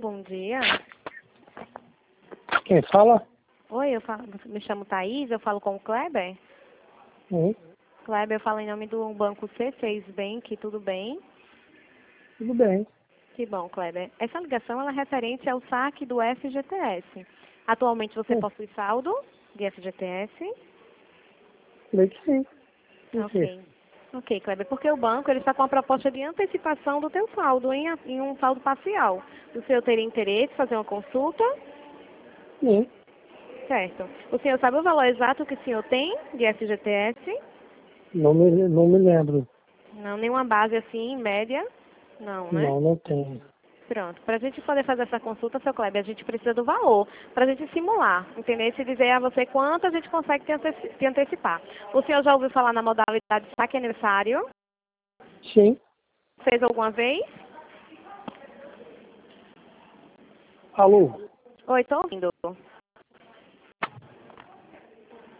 bom dia. Quem fala? Oi, me chamo Thaís, eu falo com o Kleber. Sim, Kleber, eu falo em nome do banco C6 Bank, tudo bem? tudo bem. Que bom, Kleber. Essa ligação ela é referente ao saque do FGTS. Atualmente você possui saldo de FGTS? Falei que sim. Por quê? Ok. Ok, Kleber, porque o banco ele está com a proposta de antecipação do teu saldo em um saldo parcial. O senhor teria interesse em fazer uma consulta? Sim, Certo. O senhor sabe o valor exato que o senhor tem de FGTS? não me lembro. Não, nenhuma base assim, média? Não, né? Não tenho. Pronto. Para a gente poder fazer essa consulta, seu Kleber, a gente precisa do valor. Para a gente simular, entender? Se dizer a você quanto a gente consegue te antecipar. O senhor já ouviu falar na modalidade saque aniversário? Sim. Fez alguma vez? Alô? Oi, estou ouvindo.